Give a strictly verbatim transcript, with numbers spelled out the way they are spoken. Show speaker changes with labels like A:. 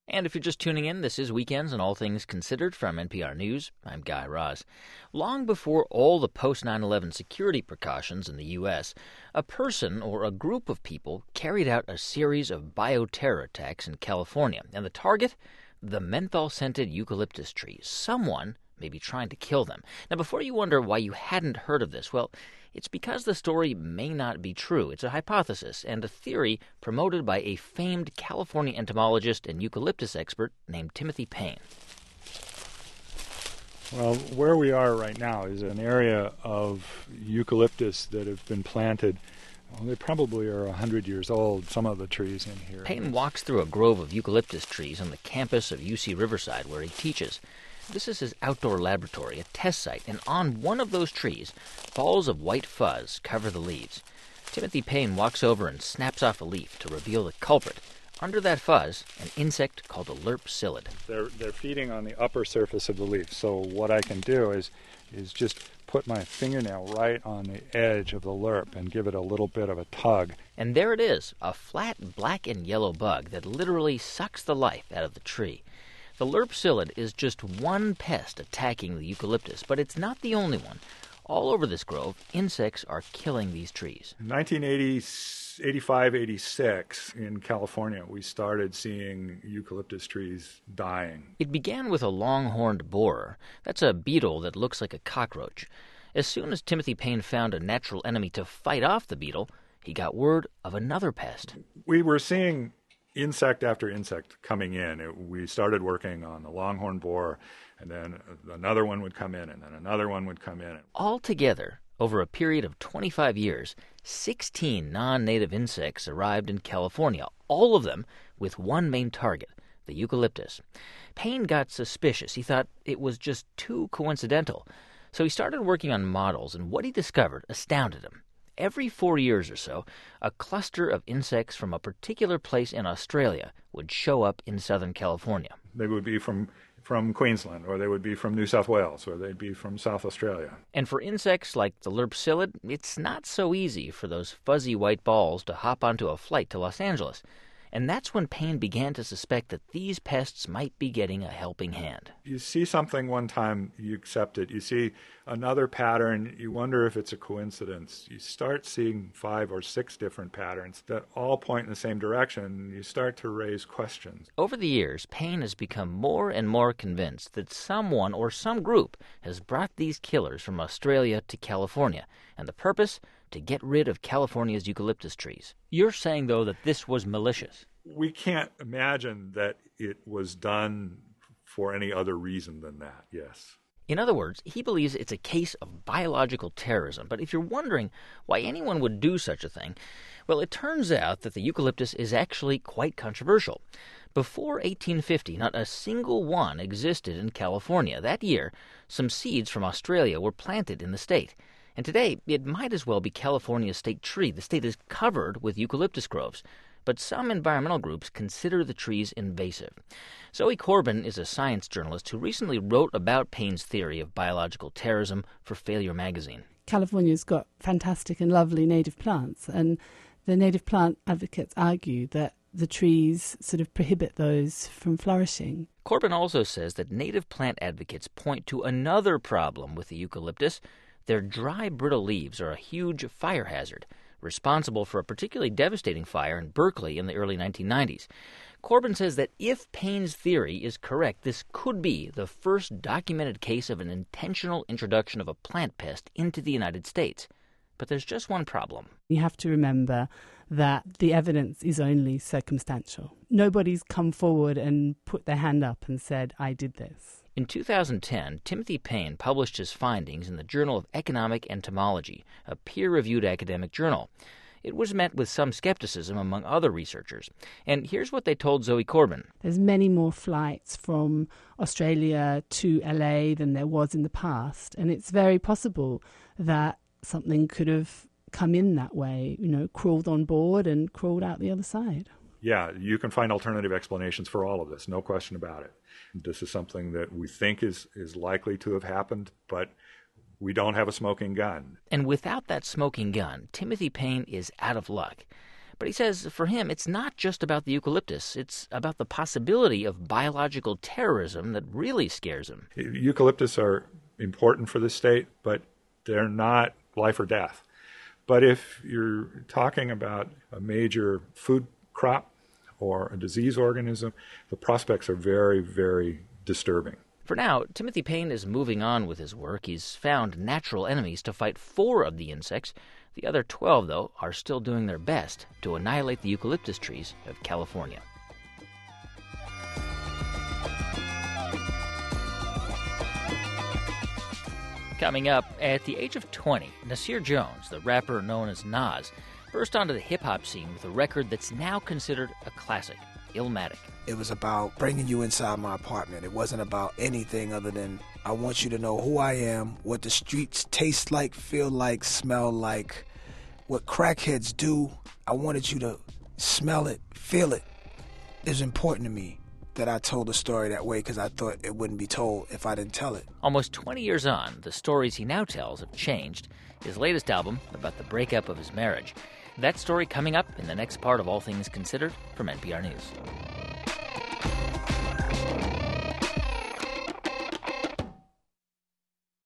A: And if you're just tuning in, this is Weekends and All Things Considered from N P R News. I'm Guy Raz. Long before all the post nine eleven security precautions in the U S, a person or a group of people carried out a series of bioterror attacks in California. And the target? The menthol-scented eucalyptus trees. Someone may be trying to kill them. Now, before you wonder why you hadn't heard of this, well, it's because the story may not be true. It's a hypothesis and a theory promoted by a famed California entomologist and eucalyptus expert named Timothy Payne.
B: Well, where we are right now is an area of eucalyptus that have been planted. Well, they probably are one hundred years old, some of the trees in here.
A: Payne walks through a grove of eucalyptus trees on the campus of U C Riverside where he teaches. This is his outdoor laboratory, a test site, and on one of those trees, balls of white fuzz cover the leaves. Timothy Payne walks over and snaps off a leaf to reveal the culprit. Under that fuzz, an insect called a lerp psyllid.
B: They're, they're feeding on the upper surface of the leaf, so what I can do is, is just put my fingernail right on the edge of the lerp and give it a little bit of a tug.
A: And there it is, a flat black and yellow bug that literally sucks the life out of the tree. The lerp psyllid is just one pest attacking the eucalyptus, but it's not the only one. All over this grove, insects are killing these trees.
B: In nineteen eighty-five, eighty-six, in California, we started seeing eucalyptus trees dying.
A: It began with a long-horned borer. That's a beetle that looks like a cockroach. As soon as Timothy Payne found a natural enemy to fight off the beetle, he got word of another pest.
B: We were seeing insect after insect coming in. It, we started working on the longhorn borer, and then another one would come in, and then another one would come in.
A: Altogether, over a period of twenty-five years, sixteen non-native insects arrived in California, all of them with one main target, the eucalyptus. Payne got suspicious. He thought it was just too coincidental. So he started working on models, and what he discovered astounded him. Every four years or so, a cluster of insects from a particular place in Australia would show up in Southern California.
B: They would be from, from Queensland, or they would be from New South Wales, or they'd be from South Australia.
A: And for insects like the lerp psyllid, it's not so easy for those fuzzy white balls to hop onto a flight to Los Angeles. And that's when Payne began to suspect that these pests might be getting a helping hand.
B: You see something one time, you accept it. You see another pattern, you wonder if it's a coincidence. You start seeing five or six different patterns that all point in the same direction. You start to raise questions.
A: Over the years, Payne has become more and more convinced that someone or some group has brought these killers from Australia to California. And the purpose? To get rid of California's eucalyptus trees. You're saying, though, that this was malicious.
B: We can't imagine that it was done for any other reason than that, yes.
A: In other words, he believes it's a case of biological terrorism. But if you're wondering why anyone would do such a thing, well, it turns out that the eucalyptus is actually quite controversial. Before eighteen fifty, not a single one existed in California. That year, some seeds from Australia were planted in the state. And today, it might as well be California's state tree. The state is covered with eucalyptus groves. But some environmental groups consider the trees invasive. Zoe Corbin is a science journalist who recently wrote about Payne's theory of biological terrorism for Failure magazine.
C: California's got fantastic and lovely native plants, and the native plant advocates argue that the trees sort of prohibit those from flourishing.
A: Corbin also says that native plant advocates point to another problem with the eucalyptus. Their dry, brittle leaves are a huge fire hazard, responsible for a particularly devastating fire in Berkeley in the early nineteen nineties. Corbin says that if Payne's theory is correct, this could be the first documented case of an intentional introduction of a plant pest into the United States. But there's just one problem.
C: You have to remember that the evidence is only circumstantial. Nobody's come forward and put their hand up and said, I did this.
A: In two thousand ten, Timothy Payne published his findings in the Journal of Economic Entomology, a peer-reviewed academic journal. It was met with some skepticism among other researchers. And here's what they told Zoe Corbin.
C: There's many more flights from Australia to L A than there was in the past, and it's very possible that something could have come in that way, you know, crawled on board and crawled out the other side.
B: Yeah, you can find alternative explanations for all of this, no question about it. This is something that we think is, is likely to have happened, but we don't have a smoking gun.
A: And without that smoking gun, Timothy Payne is out of luck. But he says for him, it's not just about the eucalyptus. It's about the possibility of biological terrorism that really scares him.
B: Eucalyptus are important for the state, but they're not life or death. But if you're talking about a major food crop or a disease organism, the prospects are very, very disturbing.
A: For now, Timothy Payne is moving on with his work. He's found natural enemies to fight four of the insects. The other twelve, though, are still doing their best to annihilate the eucalyptus trees of California. Coming up, at the age of twenty, Nasir Jones, the rapper known as Nas, burst onto the hip-hop scene with a record that's now considered a classic, Illmatic.
D: It was about bringing you inside my apartment. It wasn't about anything other than I want you to know who I am, what the streets taste like, feel like, smell like, what crackheads do. I wanted you to smell it, feel it. It's important to me that I told the story that way because I thought it wouldn't be told if I didn't tell it.
A: Almost twenty years on, the stories he now tells have changed. His latest album, about the breakup of his marriage. That story coming up in the next part of All Things Considered from N P R News.